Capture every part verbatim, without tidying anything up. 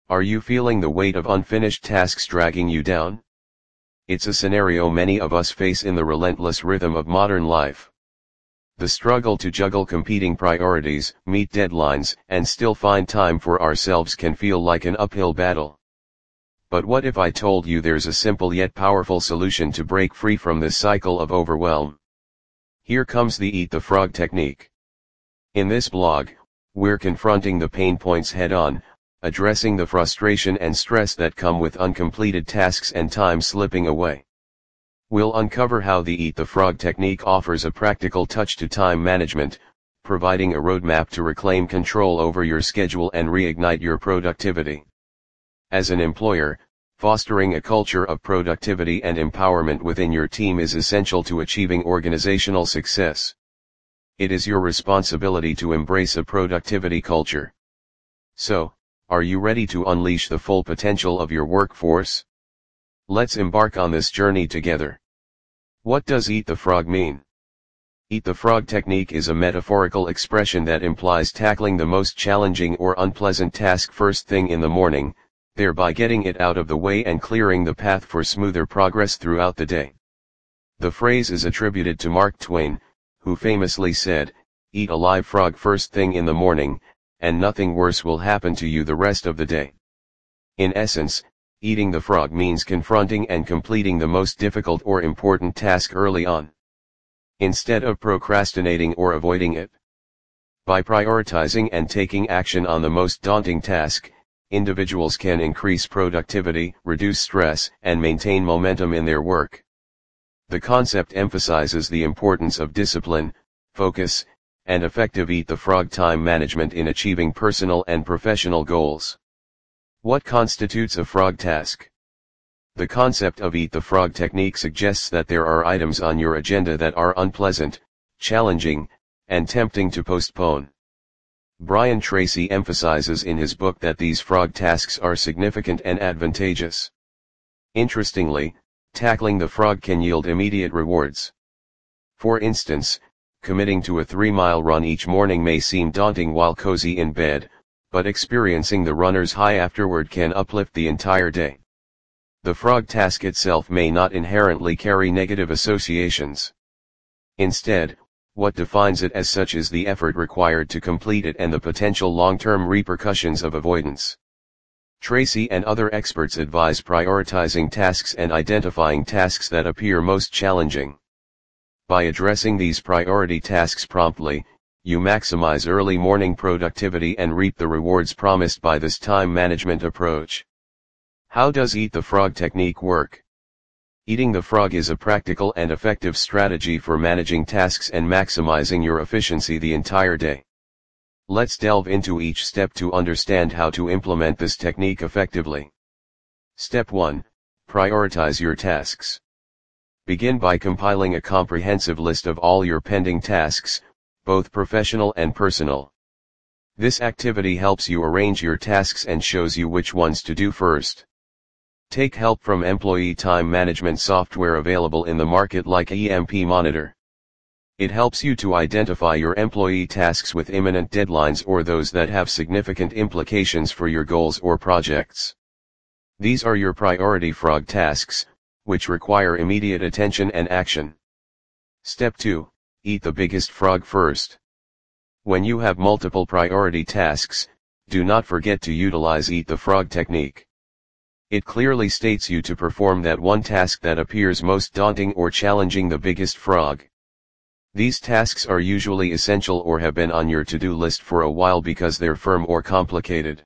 Are you feeling the weight of unfinished tasks dragging you down? It's a scenario many of us face in the relentless rhythm of modern life. The struggle to juggle competing priorities, meet deadlines, and still find time for ourselves can feel like an uphill battle. But what if I told you there's a simple yet powerful solution to break free from this cycle of overwhelm? Here comes the Eat the Frog technique. In this blog, we're confronting the pain points head-on, addressing the frustration and stress that come with uncompleted tasks and time slipping away. We'll uncover how the Eat the Frog technique offers a practical touch to time management, providing a roadmap to reclaim control over your schedule and reignite your productivity. As an employer, fostering a culture of productivity and empowerment within your team is essential to achieving organizational success. It is your responsibility to embrace a productivity culture. So, are you ready to unleash the full potential of your workforce? Let's embark on this journey together. What does Eat the Frog mean? Eat the Frog technique is a metaphorical expression that implies tackling the most challenging or unpleasant task first thing in the morning, thereby getting it out of the way and clearing the path for smoother progress throughout the day. The phrase is attributed to Mark Twain, who famously said, "Eat a live frog first thing in the morning, and nothing worse will happen to you the rest of the day." In essence, eating the frog means confronting and completing the most difficult or important task early on, instead of procrastinating or avoiding it. By prioritizing and taking action on the most daunting task, individuals can increase productivity, reduce stress, and maintain momentum in their work. The concept emphasizes the importance of discipline, focus, and effective Eat the Frog time management in achieving personal and professional goals. What constitutes a frog task? The concept of Eat the Frog technique suggests that there are items on your agenda that are unpleasant, challenging, and tempting to postpone. Brian Tracy emphasizes in his book that these frog tasks are significant and advantageous. Interestingly, tackling the frog can yield immediate rewards. For instance, committing to a three-mile run each morning may seem daunting while cozy in bed, but experiencing the runner's high afterward can uplift the entire day. The frog task itself may not inherently carry negative associations. Instead, what defines it as such is the effort required to complete it and the potential long-term repercussions of avoidance. Tracy and other experts advise prioritizing tasks and identifying tasks that appear most challenging. By addressing these priority tasks promptly, you maximize early morning productivity and reap the rewards promised by this time management approach. How does Eat the Frog technique work? Eating the frog is a practical and effective strategy for managing tasks and maximizing your efficiency the entire day. Let's delve into each step to understand how to implement this technique effectively. Step one. Prioritize your tasks. Begin by compiling a comprehensive list of all your pending tasks, both professional and personal. This activity helps you arrange your tasks and shows you which ones to do first. Take help from employee time management software available in the market like E M P Monitor. It helps you to identify your employee tasks with imminent deadlines or those that have significant implications for your goals or projects. These are your priority frog tasks, which require immediate attention and action. Step two. Eat the biggest frog first. When you have multiple priority tasks, do not forget to utilize Eat the Frog technique. It clearly states you to perform that one task that appears most daunting or challenging the biggest frog. These tasks are usually essential or have been on your to-do list for a while because they're firm or complicated.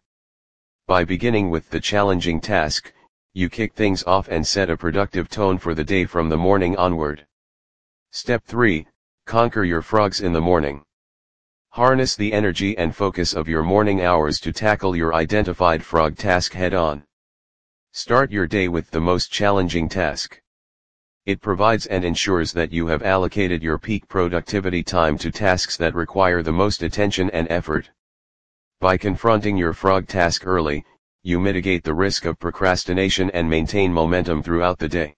By beginning with the challenging task, you kick things off and set a productive tone for the day from the morning onward. Step three. Conquer your frogs in the morning. Harness the energy and focus of your morning hours to tackle your identified frog task head-on. Start your day with the most challenging task. It provides and ensures that you have allocated your peak productivity time to tasks that require the most attention and effort. By confronting your frog task early, you mitigate the risk of procrastination and maintain momentum throughout the day.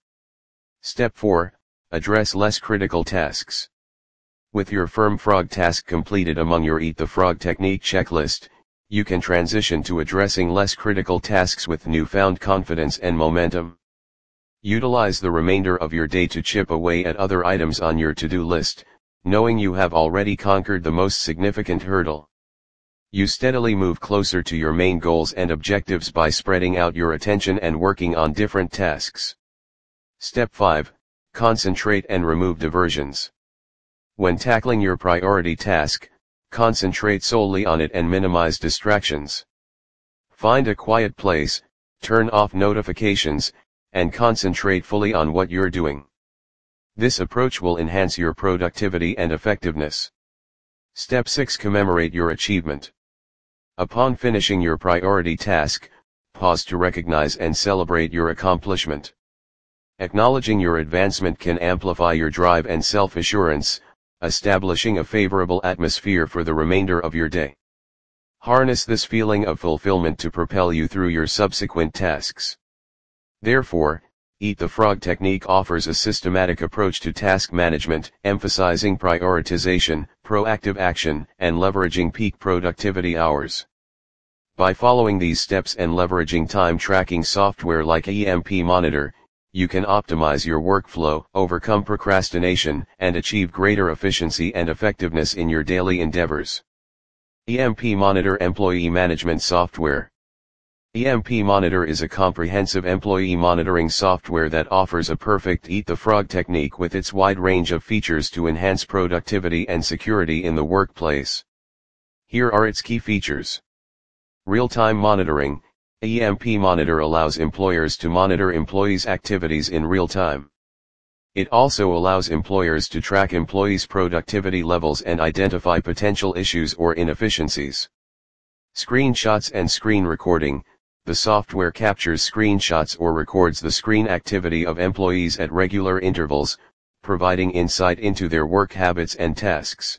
Step four. Address less critical tasks. With your firm frog task completed among your Eat the Frog technique checklist, you can transition to addressing less critical tasks with newfound confidence and momentum. Utilize the remainder of your day to chip away at other items on your to-do list, knowing you have already conquered the most significant hurdle. You steadily move closer to your main goals and objectives by spreading out your attention and working on different tasks. Step five. Concentrate and remove diversions. When tackling your priority task, concentrate solely on it and minimize distractions. Find a quiet place, turn off notifications, and concentrate fully on what you're doing. This approach will enhance your productivity and effectiveness. Step six. Commemorate your achievement. Upon finishing your priority task, pause to recognize and celebrate your accomplishment. Acknowledging your advancement can amplify your drive and self-assurance, establishing a favorable atmosphere for the remainder of your day. Harness this feeling of fulfillment to propel you through your subsequent tasks. Therefore, Eat the Frog technique offers a systematic approach to task management, emphasizing prioritization, proactive action, and leveraging peak productivity hours. By following these steps and leveraging time tracking software like E M P Monitor, you can optimize your workflow, overcome procrastination, and achieve greater efficiency and effectiveness in your daily endeavors. E M P Monitor Employee Management Software. E M P Monitor is a comprehensive employee monitoring software that offers a perfect Eat the Frog technique with its wide range of features to enhance productivity and security in the workplace. Here are its key features. Real-time monitoring. E M P Monitor allows employers to monitor employees' activities in real time. It also allows employers to track employees' productivity levels and identify potential issues or inefficiencies. Screenshots and screen recording. The software captures screenshots or records the screen activity of employees at regular intervals, providing insight into their work habits and tasks.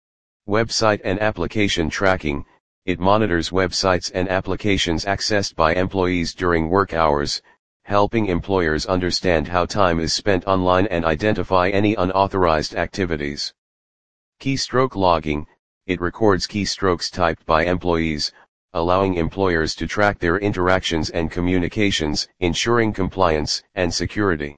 Website and application tracking. It monitors websites and applications accessed by employees during work hours, helping employers understand how time is spent online and identify any unauthorized activities. Keystroke logging. It records keystrokes typed by employees, allowing employers to track their interactions and communications, ensuring compliance and security.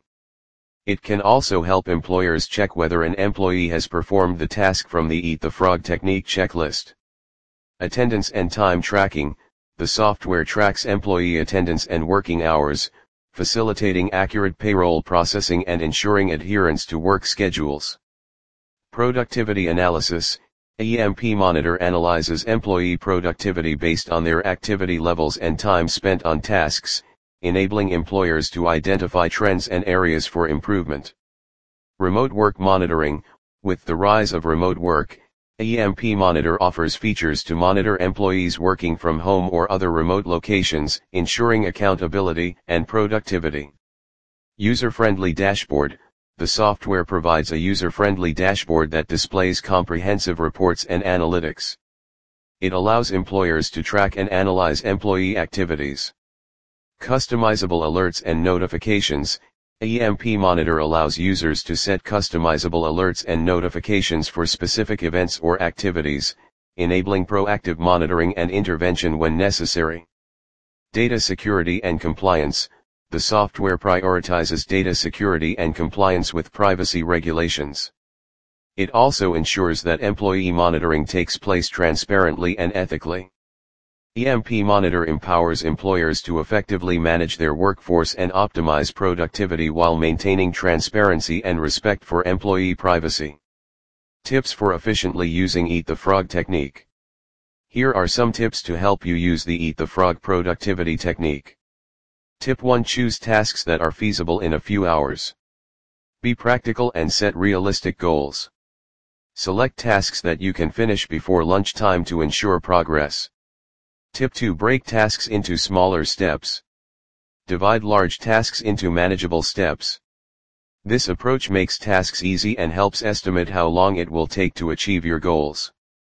It can also help employers check whether an employee has performed the task from the Eat the Frog technique checklist. Attendance and time tracking. The software tracks employee attendance and working hours, facilitating accurate payroll processing and ensuring adherence to work schedules. Productivity analysis. E M P Monitor analyzes employee productivity based on their activity levels and time spent on tasks, enabling employers to identify trends and areas for improvement. Remote work monitoring. With the rise of remote work, E M P Monitor offers features to monitor employees working from home or other remote locations, ensuring accountability and productivity. User-friendly dashboard. The software provides a user-friendly dashboard that displays comprehensive reports and analytics. It allows employers to track and analyze employee activities. Customizable alerts and notifications. E M P Monitor allows users to set customizable alerts and notifications for specific events or activities, enabling proactive monitoring and intervention when necessary. Data security and compliance. The software prioritizes data security and compliance with privacy regulations. It also ensures that employee monitoring takes place transparently and ethically. E M P Monitor empowers employers to effectively manage their workforce and optimize productivity while maintaining transparency and respect for employee privacy. Tips for efficiently using Eat the Frog technique. Here are some tips to help you use the Eat the Frog productivity technique. Tip one. Choose tasks that are feasible in a few hours. Be practical and set realistic goals. Select tasks that you can finish before lunchtime to ensure progress. Tip two. Break tasks into smaller steps. Divide large tasks into manageable steps. This approach makes tasks easy and helps estimate how long it will take to achieve your goals.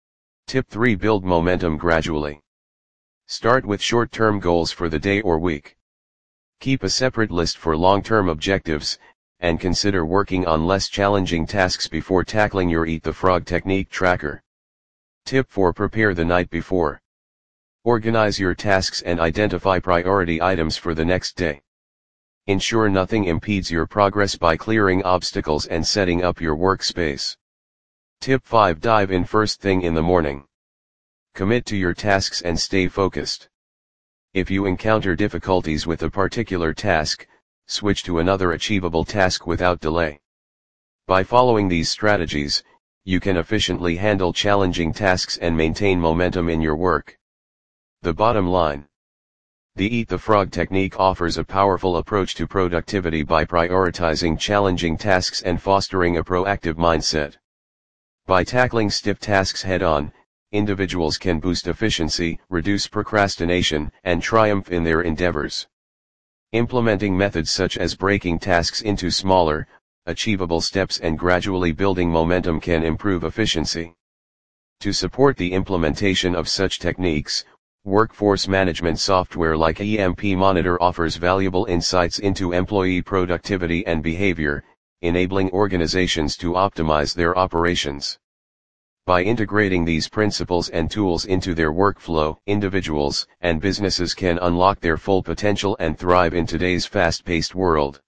Tip three. Build momentum gradually. Start with short-term goals for the day or week. Keep a separate list for long-term objectives, and consider working on less challenging tasks before tackling your Eat the Frog technique tracker. Tip four. Prepare the night before. Organize your tasks and identify priority items for the next day. Ensure nothing impedes your progress by clearing obstacles and setting up your workspace. Tip five. Dive in first thing in the morning. Commit to your tasks and stay focused. If you encounter difficulties with a particular task, switch to another achievable task without delay. By following these strategies, you can efficiently handle challenging tasks and maintain momentum in your work. The bottom line. The Eat the Frog technique offers a powerful approach to productivity by prioritizing challenging tasks and fostering a proactive mindset. By tackling stiff tasks head-on, individuals can boost efficiency, reduce procrastination, and triumph in their endeavors. Implementing methods such as breaking tasks into smaller, achievable steps and gradually building momentum can improve efficiency. To support the implementation of such techniques, workforce management software like E M P Monitor offers valuable insights into employee productivity and behavior, enabling organizations to optimize their operations. By integrating these principles and tools into their workflow, individuals and businesses can unlock their full potential and thrive in today's fast-paced world.